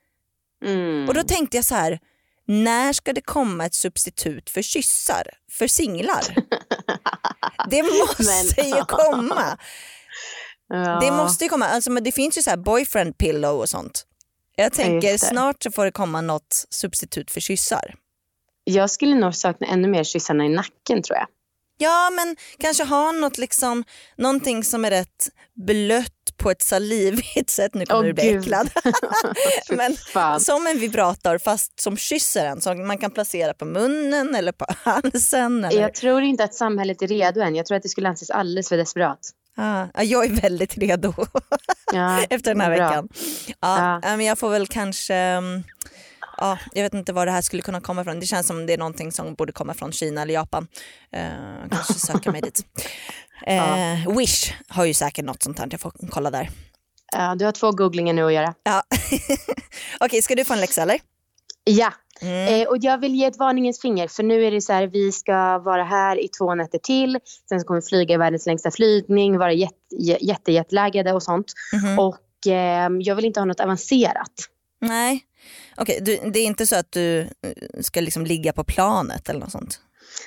Mm. Och då tänkte jag så här, när ska det komma ett substitut för kyssar, för singlar? Det måste Men- ju komma. Ja. Det måste ju komma. Alltså, men det finns ju så här boyfriend pillow och sånt. Jag tänker just det. snart så får det komma något substitut för kyssar. Jag skulle nog sakna ännu mer kyssarna i nacken, tror jag. Ja, men kanske ha något liksom, någonting som är rätt blött på ett salivigt sätt. Nu kommer Åh, du bli Gud. äcklad. Fy Men fan. som en vibrator fast som kysser en. Som man kan placera på munnen eller på halsen. Eller... Jag tror inte att samhället är redo än. Jag tror att det skulle anses alldeles för desperat. Ah, ja, jag är väldigt redo Ja, efter den här bra. veckan. Ja, Ja. Men jag får väl kanske... mm, Ja, jag vet inte var det här skulle kunna komma från. Det känns som det är någonting som borde komma från Kina eller Japan. Uh, kanske söka mig dit. Uh, Wish har ju säkert något sånt här. Jag får kolla där. Ja, du har två googlingar nu att göra. Ja. Okej, okay, ska du få en läxa eller? Ja, Mm. eh, och jag vill ge ett varningens finger. För nu är det så här, vi ska vara här i två nätter till. Sen så kommer vi flyga i världens längsta flygning. Vara jätte, jätte, jättelägade och sånt. Mhm. Och eh, jag vill inte ha något avancerat. Nej. Okej, okay, det är inte så att du ska liksom ligga på planet eller något sånt?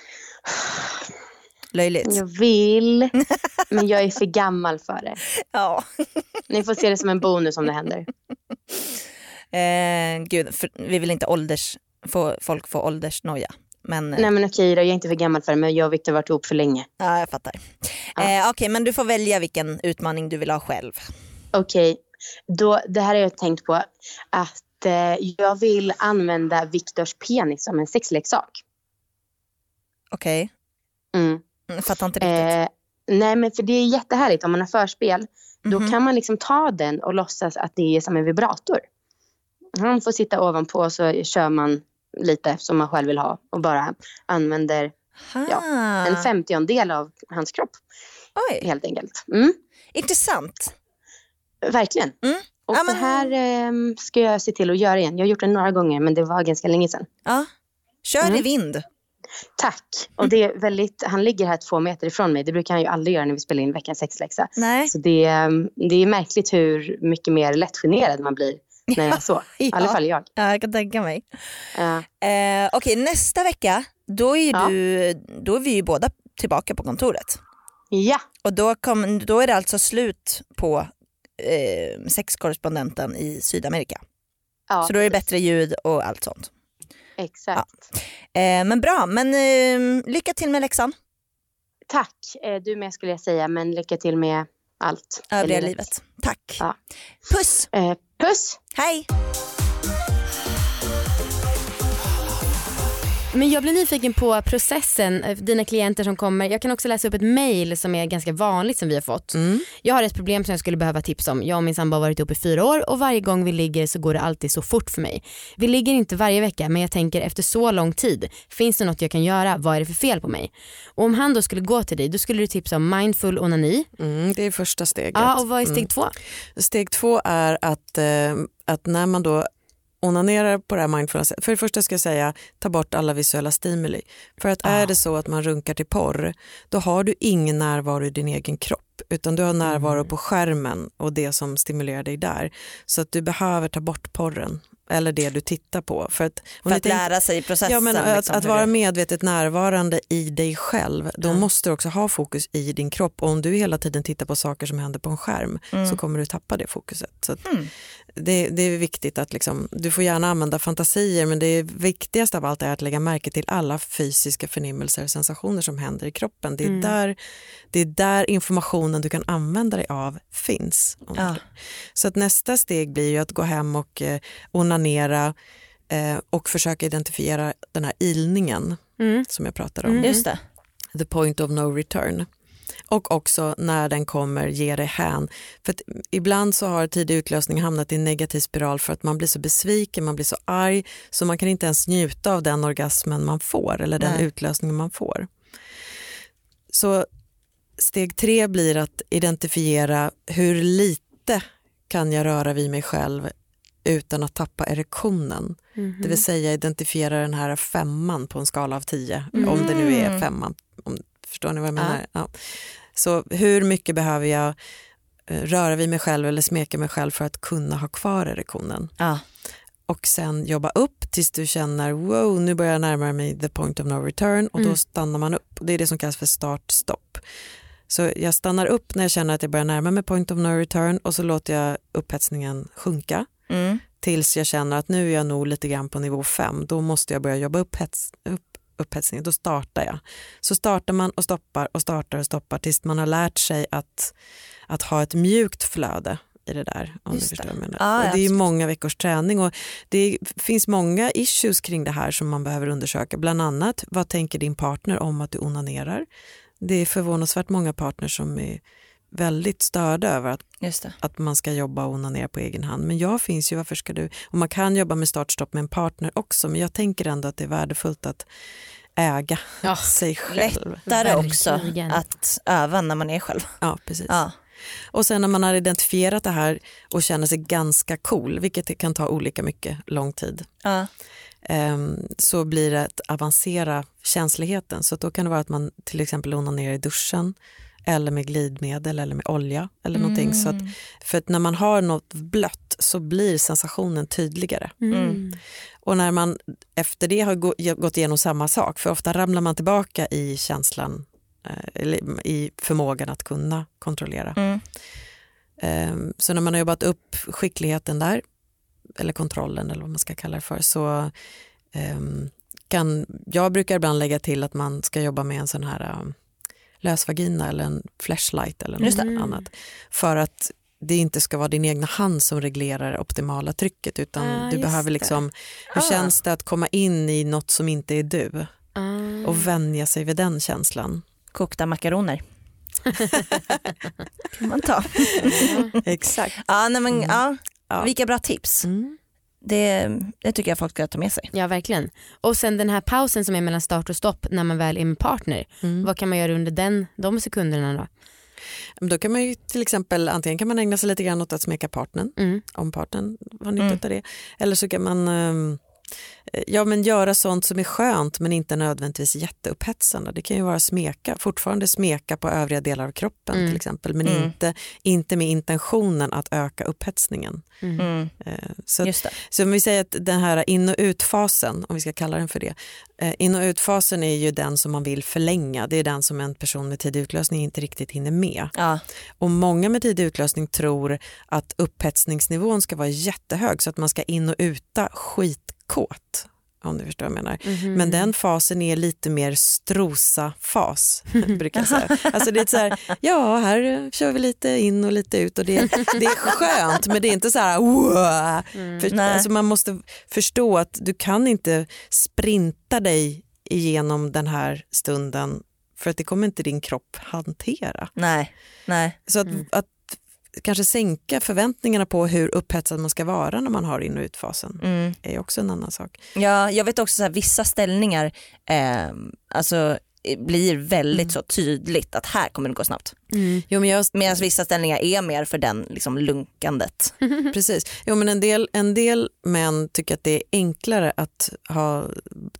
Löjligt. Jag vill, men jag är för gammal för det. Ja. Ni får se det som en bonus om det händer. Eh, gud, för, vi vill inte ålders, få, folk få åldersnoja. Men, eh, Nej men okej då, jag är inte för gammal för det, men jag och Victor har varit ihop för länge. ja, jag fattar. Ja. Eh, Okej, okay, men du får välja vilken utmaning du vill ha själv. Okej, då, det här har jag tänkt på. Att eh, jag vill använda Victors penis som en sexleksak. Okej, Mm. okay. Jag fattar inte riktigt. Eh, nej men för det är jättehärligt om man har förspel. Då Mhm. kan man liksom ta den och låtsas att det är som en vibrator. Han får sitta ovanpå och så kör man lite som man själv vill ha. Och bara använder ja, Ah. en femtiondel av hans kropp Oj, helt enkelt. Mm, intressant. verkligen. Mm. Och Ja, det men- här eh, ska jag se till att göra igen. Jag har gjort det några gånger men det var ganska länge sedan. Ja. Kör Mm. i vind. Tack. Och det är väldigt, han ligger här två meter ifrån mig. Det brukar han ju aldrig göra när vi spelar in veckans sexläxa. Nej. Så det, eh, det är märkligt hur mycket mer lättgenerad man blir när jag är så. I Ja. alla fall jag. Ja, jag kan tänka mig. Ja. Eh, Okej, okay, nästa vecka då är, ju Ja. du, då är vi ju båda tillbaka på kontoret. Ja. Och då, kom, då är det alltså slut på eh, sexkorrespondenten i Sydamerika. ja. Så då är det bättre ljud och allt sånt. Exakt. Eh, men bra, men eh, lycka till med läxan. Tack. Eh, du med skulle jag säga, men lycka till med allt. i Övriga livet. Tack. Ja. Puss. Eh, puss. Hej. Men jag blir nyfiken på processen, eh, dina klienter som kommer. Jag kan också läsa upp ett mejl som är ganska vanligt som vi har fått. Mm. Jag har ett problem som jag skulle behöva tips om. Jag och min sambo har varit ihop i fyra år och varje gång vi ligger så går det alltid så fort för mig. Vi ligger inte varje vecka, men jag tänker efter så lång tid, finns det något jag kan göra? Vad är det för fel på mig? Och om han då skulle gå till dig, då skulle du tipsa om mindful onani. Mm, det är första steget. Ja, och vad är steg Mm. två? Steg två är att, eh, att när man då onanerar på det här mindfulness, för det första ska jag säga, ta bort alla visuella stimuli. För att är det så att man runkar till porr, då har du ingen närvaro i din egen kropp, utan du har närvaro på skärmen och det som stimulerar dig där. Så att du behöver ta bort porren eller det du tittar på. För att, för att tänk, lära sig processen. Ja, men att, liksom, att vara medvetet närvarande i dig själv, då mm. måste du också ha fokus i din kropp. Och om du hela tiden tittar på saker som händer på en skärm mm. så kommer du tappa det fokuset. Så att mm. det, det är viktigt att liksom, du får gärna använda fantasier, men det viktigaste av allt är att lägga märke till alla fysiska förnimmelser och sensationer som händer i kroppen. Det är, mm. där, det är där informationen du kan använda dig av finns. Ja. Så att nästa steg blir ju att gå hem och eh, onanera eh, och försöka identifiera den här ilningen mm. som jag pratade om. Mm. Just det. The point of no return. Och också när den kommer ge dig hän. För att ibland så har tidig utlösning hamnat i en negativ spiral för att man blir så besviken, man blir så arg så man kan inte ens njuta av den orgasmen man får eller den Nej. utlösningen man får. Så steg tre blir att identifiera hur lite kan jag röra vid mig själv utan att tappa erektionen. Mm-hmm. Det vill säga identifiera den här femman på en skala av tio. Mm. Om det nu är femman. Om, förstår ni vad jag menar? Ja. Ja. Så hur mycket behöver jag röra vid mig själv eller smeka mig själv för att kunna ha kvar erektionen? Ja. Och sen jobba upp tills du känner wow, nu börjar jag närma mig the point of no return. Och mm. då stannar man upp. Det är det som kallas för start-stopp. Så jag stannar upp när jag känner att jag börjar närma mig point of no return och så låter jag upphetsningen sjunka mm. tills jag känner att nu är jag nog lite grann på nivå fem. Då måste jag börja jobba upp, hets, upp upphetsningen. Då startar jag. Så startar man och stoppar och startar och stoppar tills man har lärt sig att, att ha ett mjukt flöde i det där. Om Just du förstår det. vad jag Ah, och det är ju många veckors träning och det finns många issues kring det här som man behöver undersöka. Bland annat, vad tänker din partner om att du onanerar? Det är förvånansvärt många partners som är väldigt störda över att, Just det. att man ska jobba och onanera på egen hand. Men jag finns ju, varför ska du? Och man kan jobba med startstopp med en partner också, men jag tänker ändå att det är värdefullt att äga ja, sig själv. Lättare också att öva när man är själv. Ja, precis. Ja. Och sen när man har identifierat det här och känner sig ganska cool, vilket kan ta olika mycket lång tid. Ja. Så blir det att avancera känsligheten. Så då kan det vara att man till exempel onanerar i duschen eller med glidmedel eller med olja eller mm. någonting. Så att, för att när man har något blött så blir sensationen tydligare. Mm. Och när man efter det har gått igenom samma sak, för ofta ramlar man tillbaka i känslan eller i förmågan att kunna kontrollera. Mm. Så när man har jobbat upp skickligheten där eller kontrollen eller vad man ska kalla det för, så um, kan jag brukar ibland lägga till att man ska jobba med en sån här um, lösvagina eller en flashlight eller något mm. annat, för att det inte ska vara din egna hand som reglerar det optimala trycket, utan ah, du behöver liksom det. hur ah. känns det att komma in i något som inte är du ah. och vänja sig vid den känslan. Kokta makaroner kan man ta. Exakt. Ja, nej, men, mm. ja. Ja. Vilka bra tips. Mm. Det, det tycker jag folk ska ta med sig. Ja, verkligen. Och sen den här pausen som är mellan start och stopp när man väl är med partner. Mm. Vad kan man göra under den, de sekunderna då? Då kan man ju till exempel, antingen kan man ägna sig lite grann åt att smeka partnern. Mm. Om partnern har nytta mm. av det. Eller så kan man um, ja, men göra sånt som är skönt men inte nödvändigtvis jätteupphetsande. Det kan ju vara smeka, fortfarande smeka på övriga delar av kroppen mm. till exempel, men mm. inte, inte med intentionen att öka upphetsningen. Mm. Så, Just det. så om vi säger att den här in- och utfasen, om vi ska kalla den för det, in- och utfasen är ju den som man vill förlänga. Det är den som en person med tidig utlösning inte riktigt hinner med. Ja. Och många med tidig utlösning tror att upphetsningsnivån ska vara jättehög så att man ska in- och uta skitkåt, om du förstår vad jag menar. Mm-hmm. Men den fasen är lite mer strosa-fas, brukar jag säga. Alltså det är så här, ja, här kör vi lite in och lite ut och det, det är skönt, men det är inte så här wow. Mm. För, alltså man måste förstå att du kan inte sprinta dig igenom den här stunden, för att det kommer inte din kropp hantera. Nej, nej. Så att, mm. att kanske sänka förväntningarna på hur upphetsad man ska vara när man har in- och utfasen mm. är också en annan sak. Ja, jag vet också att vissa ställningar eh, alltså blir väldigt mm. så tydligt att här kommer det gå snabbt. Mm. Jo, men jag... Medan vissa ställningar är mer för den liksom lunkandet. Precis. Jo, men en del, en del män tycker att det är enklare att ha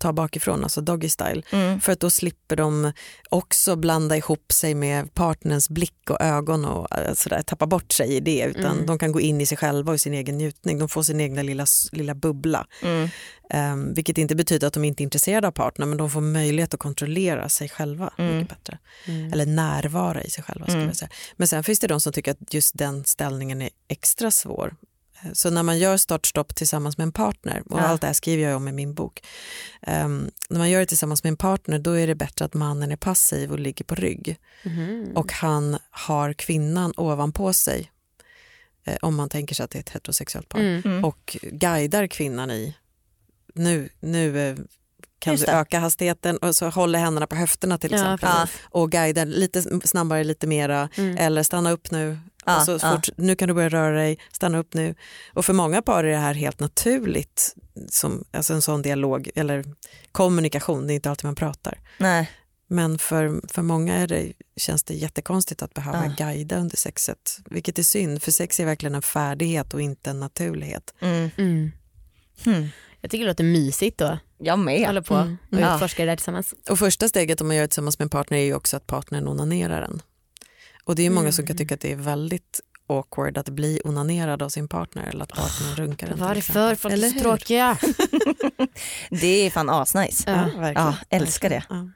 ta bakifrån, alltså doggy style. Mm. För att då slipper de också blanda ihop sig med partners blick och ögon och sådär, tappa bort sig i det, utan mm. de kan gå in i sig själva och sin egen njutning. De får sin egna lilla, lilla bubbla. Mm. Um, vilket inte betyder att de inte är intresserade av partner, men de får möjlighet att kontrollera sig själva mm. mycket bättre. Mm. Eller närvara i sig själva, skulle mm. jag säga. Men sen finns det de som tycker att just den ställningen är extra svår. Så när man gör startstopp tillsammans med en partner, och ja. allt det här skriver jag om i min bok. Um, när man gör det tillsammans med en partner, då är det bättre att mannen är passiv och ligger på rygg. Mm. Och han har kvinnan ovanpå sig, eh, om man tänker sig att det är ett heterosexuellt par. Mm. Och guidar kvinnan i, nu, nu eh, kan du öka hastigheten, och så håller händerna på höfterna till exempel. Ja, och guidar lite snabbare, lite mera, mm. eller stanna upp nu. Ah, och så fort, ah. Nu kan du börja röra dig, stanna upp nu. Och för många par är det här helt naturligt, som, alltså en sån dialog eller kommunikation, det är inte alltid man pratar. Nej. Men för, för många är det, känns det jättekonstigt att behöva ah. guida under sexet, vilket är synd, för sex är verkligen en färdighet och inte en naturlighet. Mm. Mm. Hmm. Jag tycker det låter mysigt då. Jag med. Håller på mm. och ja. utforskar det där tillsammans. Och första steget om man gör det tillsammans med en partner är ju också att partnern onanerar den. Och det är många mm. som kan tycka att det är väldigt awkward att bli onanerad av sin partner, eller att partnern runkar den. Varför? Folk är så tråkiga. Det är fan asnice. Ja, verkligen. Ja, älskar det. Ja.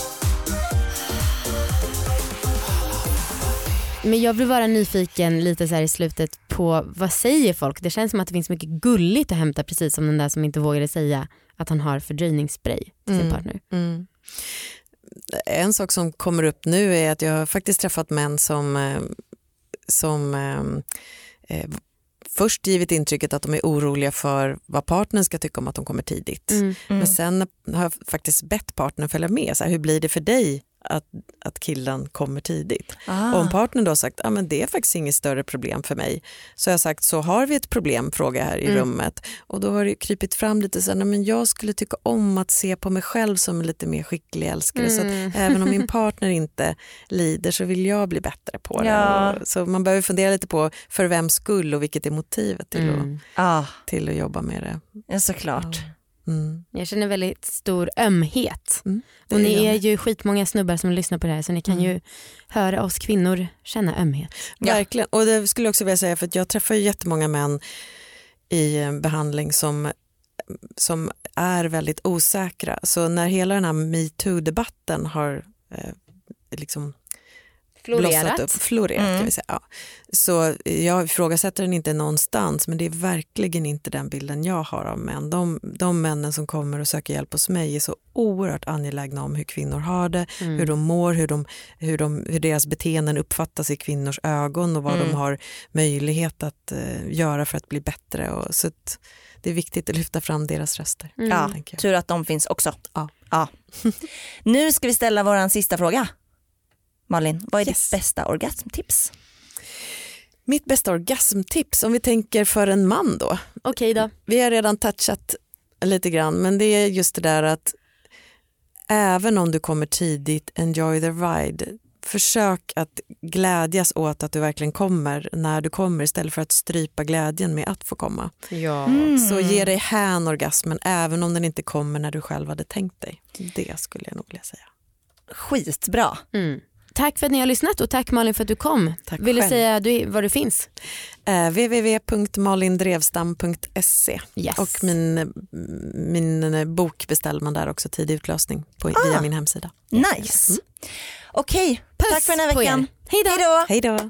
Men jag blir bara nyfiken lite så här i slutet på vad säger folk? Det känns som att det finns mycket gulligt att hämta, precis som den där som inte vågade säga att han har fördröjningsspray till sin mm. partner. Mm. En sak som kommer upp nu är att jag har faktiskt träffat män som, som eh, först givit intrycket att de är oroliga för vad partnern ska tycka om att de kommer tidigt. Mm. Mm. Men sen har jag faktiskt bett partnern följa med. Så här, hur blir det för dig att, att killen kommer tidigt? Ah. Och om partnern då har sagt att ah, det är faktiskt inget större problem för mig, så har jag sagt, så har vi ett problem, fråga här i mm. rummet. Och då har det krypit fram lite så här, men jag skulle tycka om att se på mig själv som en lite mer skicklig älskare. Mm. Så att även om min partner inte lider, så vill jag bli bättre på det. Ja. Och, så man behöver fundera lite på för vems skull och vilket är motivet till, mm. att, ah. till att jobba med det. Ja, såklart. Ja. Mm. Jag känner väldigt stor ömhet. Mm, och ni är ju skitmånga snubbar som lyssnar på det här, så ni kan mm. ju höra oss kvinnor känna ömhet. Ja. Verkligen, och det skulle jag också vilja säga, för att jag träffar ju jättemånga män i behandling som, som är väldigt osäkra. Så när hela den här MeToo-debatten har eh, liksom florerat, upp, florerat mm. kan vi säga. Ja. Så jag ifrågasätter den inte någonstans, men det är verkligen inte den bilden jag har av män. De, de männen som kommer och söker hjälp hos mig är så oerhört angelägna om hur kvinnor har det, mm. hur de mår, hur, de, hur, de, hur deras beteenden uppfattas i kvinnors ögon och vad mm. de har möjlighet att uh, göra för att bli bättre. Och, så att det är viktigt att lyfta fram deras röster. Mm. Ja, tur att de finns också. Ja. Ja. Nu ska vi ställa våran sista fråga. Malin, vad är yes. ditt bästa orgasmtips? Mitt bästa orgasmtips, om vi tänker för en man då. Okej då. Vi har redan touchat lite grann, men det är just det där att även om du kommer tidigt, enjoy the ride. Försök att glädjas åt att du verkligen kommer när du kommer, istället för att strypa glädjen med att få komma. Ja. Mm. Så ge dig hän orgasmen även om den inte kommer när du själv hade tänkt dig. Det skulle jag nog vilja säga. Skitbra. Mm. Tack för att ni har lyssnat, och tack Malin för att du kom. Tack Vill själv. du säga du, var du finns? Uh, w w w punkt malin drevstam punkt se. Yes. Och min, min bok beställer man där också, tidig utlösning på, ah. via min hemsida. Nice. Mm. Okej, okay. Tack för den här veckan. Hej då. Hej då.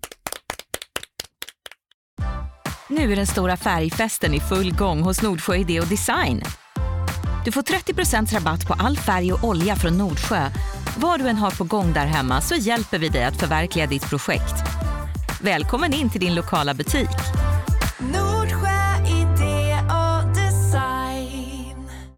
Nu är den stora färgfesten i full gång hos Nordsjö Idé och Design. Du får trettio procent rabatt på all färg och olja från Nordsjö. Vad du än har på gång där hemma, så hjälper vi dig att förverkliga ditt projekt. Välkommen in till din lokala butik.